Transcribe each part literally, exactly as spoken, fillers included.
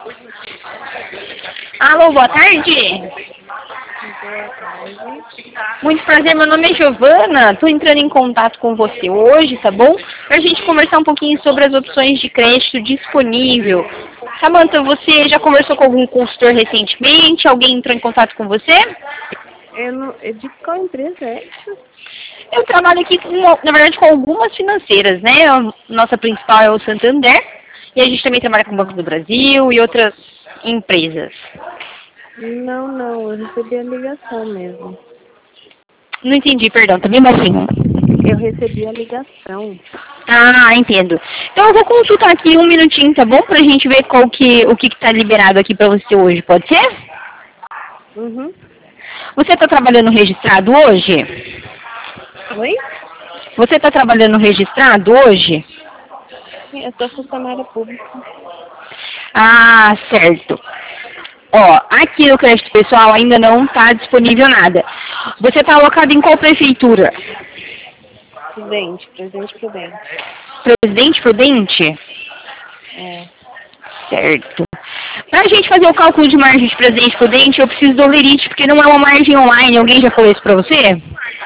Alô, boa tarde. Boa tarde. Muito prazer, meu nome é Giovana. Estou entrando em contato com você hoje, tá bom? Para a gente conversar um pouquinho sobre as opções de crédito disponível. Samanta, você já conversou com algum consultor recentemente? Alguém entrou em contato com você? Eu não, é de qual empresa é essa? Eu trabalho aqui, com, na verdade, com algumas financeiras, né? A nossa principal é o Santander. E a gente também trabalha com o Banco do Brasil e outras empresas. Não, não, eu recebi a ligação mesmo. Não entendi, perdão, tá bem baixinho. Eu recebi a ligação. Ah, entendo. Então eu vou consultar aqui um minutinho, tá bom? Pra gente ver qual que, o que que tá liberado aqui pra você hoje, pode ser? Uhum. Você tá trabalhando registrado hoje? Oi? Você tá trabalhando registrado hoje? Sim, eu sou funcionária pública. Ah, certo. Ó, aqui no crédito pessoal ainda não está disponível nada. Você está alocado em qual prefeitura? Prudente, presente prudente. Presidente Prudente? É. Certo. Para a gente fazer o cálculo de margem de Presidente Prudente, eu preciso do Olerite, porque não é uma margem online. Alguém já falou isso para você?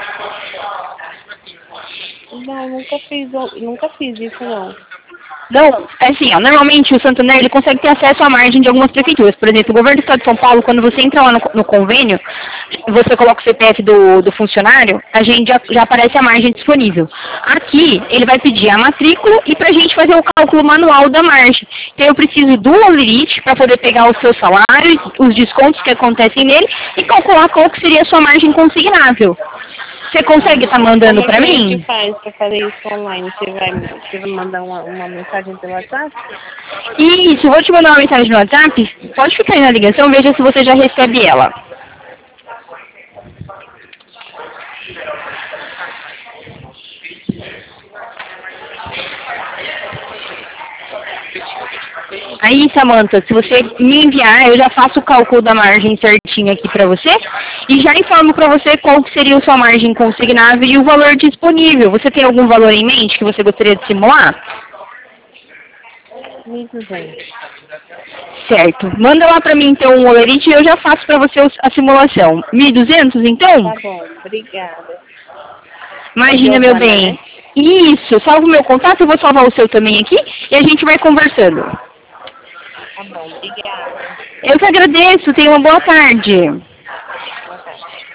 Não, nunca fiz, nunca fiz isso não. Não, é assim, ó, normalmente o Santander ele consegue ter acesso à margem de algumas prefeituras. Por exemplo, o governo do estado de São Paulo, quando você entra lá no, no convênio, você coloca o C P F do, do funcionário, a gente já, já aparece a margem disponível. Aqui, ele vai pedir a matrícula e para a gente fazer o cálculo manual da margem. Então eu preciso do Olerite para poder pegar o seu salário, os descontos que acontecem nele e calcular qual que seria a sua margem consignável. Você consegue estar tá mandando para mim? Como é que a gente faz para fazer isso online? Você vai, você vai mandar uma, uma mensagem pelo WhatsApp? Isso, vou te mandar uma mensagem no WhatsApp. Pode ficar aí na ligação, veja se você já recebe ela. Aí, Samanta, se você me enviar, eu já faço o cálculo da margem certinho aqui para você e já informo para você qual que seria a sua margem consignável e o valor disponível. Você tem algum valor em mente que você gostaria de simular? mil e duzentos. Certo. Manda lá para mim, então, o Olerite e eu já faço para você a simulação. mil e duzentos, então? Tá bom, obrigada. Imagina, É meu Giovana, bem. né? Isso, salva o meu contato, eu vou salvar o seu também aqui e a gente vai conversando. Tá bom, obrigada. Eu que agradeço, tenha uma boa tarde.